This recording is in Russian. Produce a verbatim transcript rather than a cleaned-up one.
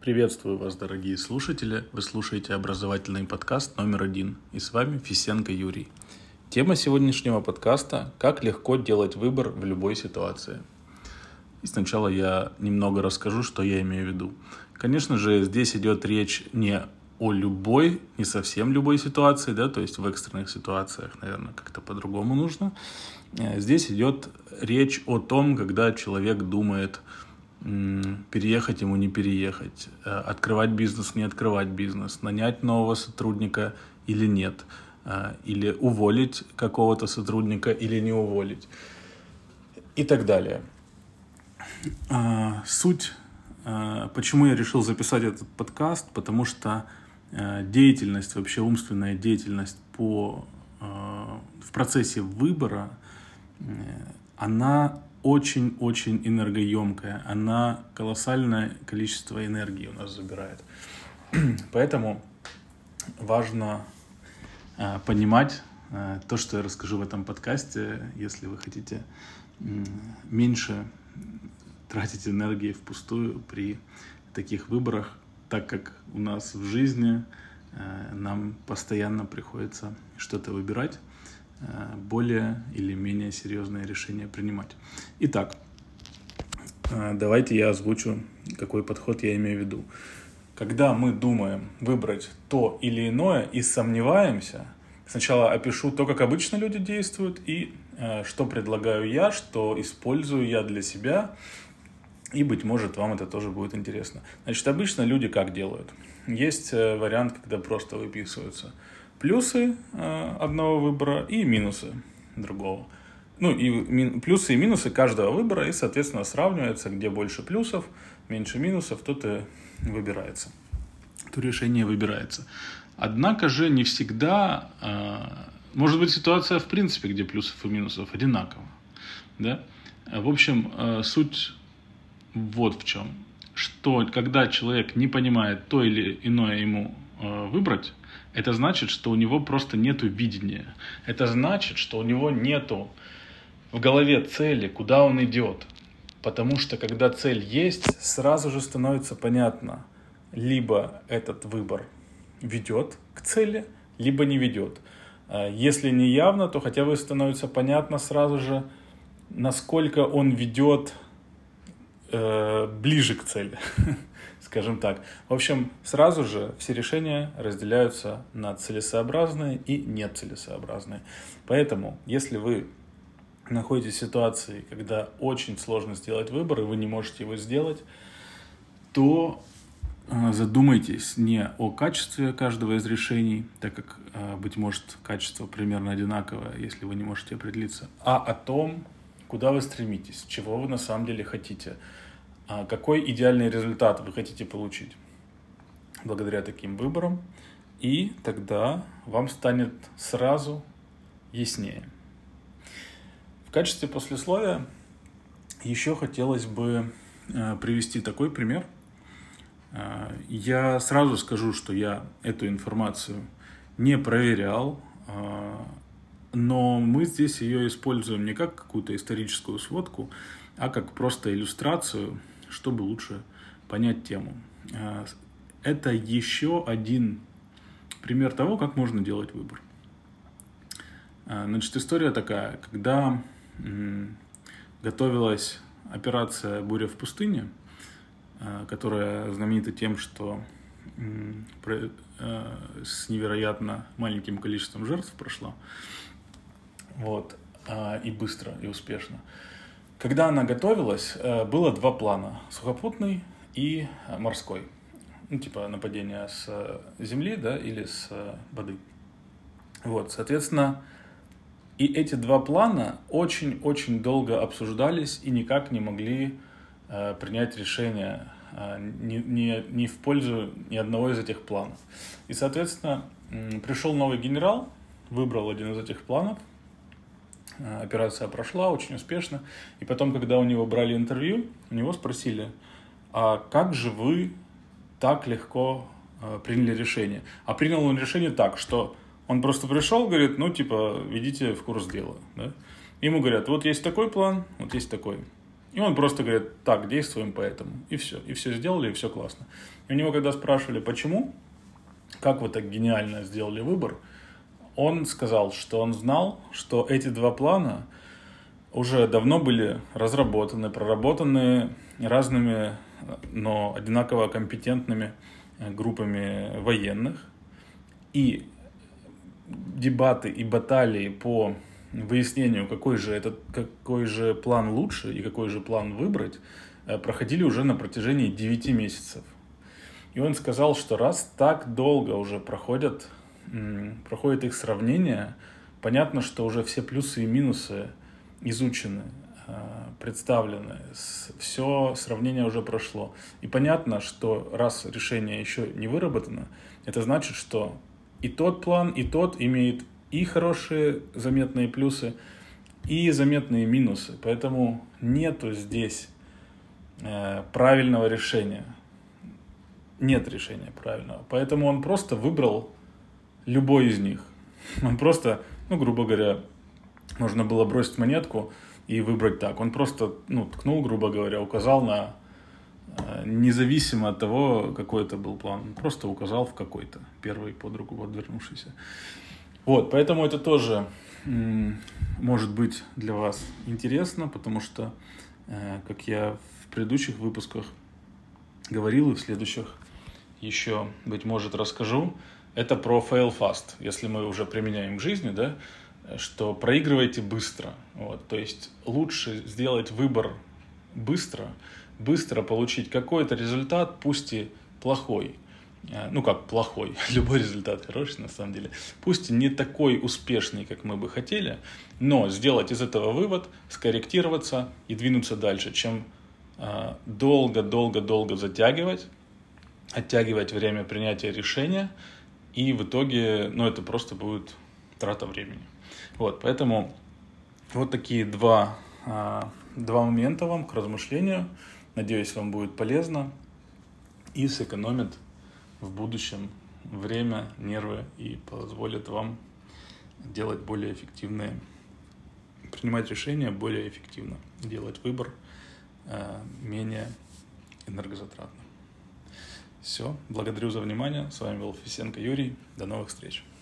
Приветствую вас, дорогие слушатели. Вы слушаете образовательный подкаст номер один. И с вами Фисенко Юрий. Тема сегодняшнего подкаста – как легко делать выбор в любой ситуации. И сначала я немного расскажу, что я имею в виду. Конечно же, здесь идет речь не о любой, не совсем любой ситуации, да, то есть в экстренных ситуациях, наверное, как-то по-другому нужно. Здесь идет речь о том, когда человек думает, переехать ему, не переехать, открывать бизнес, не открывать бизнес, нанять нового сотрудника или нет, или уволить какого-то сотрудника или не уволить и так далее. Суть, почему я решил записать этот подкаст, потому что деятельность, вообще умственная деятельность по, в процессе выбора, она очень-очень энергоемкая, она колоссальное количество энергии у нас забирает. Поэтому важно э, понимать э, то, что я расскажу в этом подкасте, если вы хотите э, меньше тратить энергии впустую при таких выборах, так как у нас в жизни э, нам постоянно приходится что-то выбирать, более или менее серьезные решения принимать. Итак, давайте я озвучу, какой подход я имею в виду. Когда мы думаем выбрать то или иное и сомневаемся, сначала опишу то, как обычно люди действуют, и что предлагаю я, что использую я для себя, и, быть может, вам это тоже будет интересно. Значит, обычно люди как делают? Есть вариант, когда просто выписываются плюсы э, одного выбора и минусы другого. Ну и ми- плюсы и минусы каждого выбора, и, соответственно, сравнивается, где больше плюсов, меньше минусов, тут и выбирается. То решение выбирается. Однако же не всегда, э, может быть ситуация в принципе, где плюсов и минусов одинаково. Да? В общем, э, суть вот в чем. Что когда человек не понимает то или иное ему э, выбрать, это значит, что у него просто нету видения. Это значит, что у него нету в голове цели, куда он идет. Потому что когда цель есть, сразу же становится понятно, либо этот выбор ведет к цели, либо не ведет. Если не явно, то хотя бы становится понятно сразу же, насколько он ведет э, ближе к цели. Скажем так. В общем, сразу же все решения разделяются на целесообразные и нецелесообразные. Поэтому, если вы находитесь в ситуации, когда очень сложно сделать выбор, и вы не можете его сделать, то задумайтесь не о качестве каждого из решений, так как, быть может, качество примерно одинаковое, если вы не можете определиться, а о том, куда вы стремитесь, чего вы на самом деле хотите. Какой идеальный результат вы хотите получить благодаря таким выборам, и тогда вам станет сразу яснее. В качестве послесловия еще хотелось бы привести такой пример. Я сразу скажу, что я эту информацию не проверял, но мы здесь ее используем не как какую-то историческую сводку, а как просто иллюстрацию, чтобы лучше понять тему. Это еще один пример того, как можно делать выбор. Значит, история такая. Когда готовилась операция «Буря в пустыне», которая знаменита тем, что с невероятно маленьким количеством жертв прошла, вот, и быстро, и успешно. Когда она готовилась, было два плана – сухопутный и морской. Ну, типа нападение с земли, да, или с воды. Вот, соответственно, и эти два плана очень-очень долго обсуждались и никак не могли э, принять решение э, ни, ни, ни в пользу ни одного из этих планов. И, соответственно, м, пришел новый генерал, выбрал один из этих планов. Операция прошла очень успешно. И потом, когда у него брали интервью, у него спросили, а как же вы так легко э, приняли решение? А принял он решение так, что он просто пришел, говорит, ну, типа, ведите в курс дела. Да? Ему говорят, вот есть такой план, вот есть такой. И он просто говорит, так, действуем по этому. И все. И все сделали, и все классно. И у него, когда спрашивали, почему, как вы так гениально сделали выбор, он сказал, что он знал, что эти два плана уже давно были разработаны, проработаны разными, но одинаково компетентными группами военных. И дебаты и баталии по выяснению, какой же, этот, какой же план лучше и какой же план выбрать, проходили уже на протяжении девяти месяцев. И он сказал, что раз так долго уже проходят, проходит их сравнение, понятно, что уже все плюсы и минусы изучены, представлены, все сравнение уже прошло. И понятно, что раз решение еще не выработано, это значит, что и тот план, и тот имеет и хорошие заметные плюсы, и заметные минусы. Поэтому нету здесь э, правильного решения. Нет решения правильного. Поэтому он просто выбрал любой из них. Он просто, ну, грубо говоря, можно было бросить монетку и выбрать так. Он просто, ну, ткнул, грубо говоря, указал на, э, независимо от того, какой это был план. Он просто указал в какой-то, первый под руку подвернувшийся. Вот, поэтому это тоже м, может быть для вас интересно, потому что, э, как я в предыдущих выпусках говорил и в следующих еще, быть может, расскажу, это про fail fast, если мы уже применяем к жизни, да, что проигрывайте быстро. Вот, то есть лучше сделать выбор быстро, быстро получить какой-то результат, пусть и плохой. Ну как плохой, любой результат хороший на самом деле, пусть не такой успешный, как мы бы хотели, но сделать из этого вывод, скорректироваться и двинуться дальше, чем долго-долго-долго затягивать, оттягивать время принятия решения, и в итоге, ну это просто будет трата времени. Вот, поэтому вот такие два, два момента вам к размышлению, надеюсь, вам будет полезно и сэкономит в будущем время, нервы и позволит вам делать более эффективные, принимать решения более эффективно, делать выбор э, менее энергозатратно. Все, благодарю за внимание. С вами был Фисенко Юрий. До новых встреч.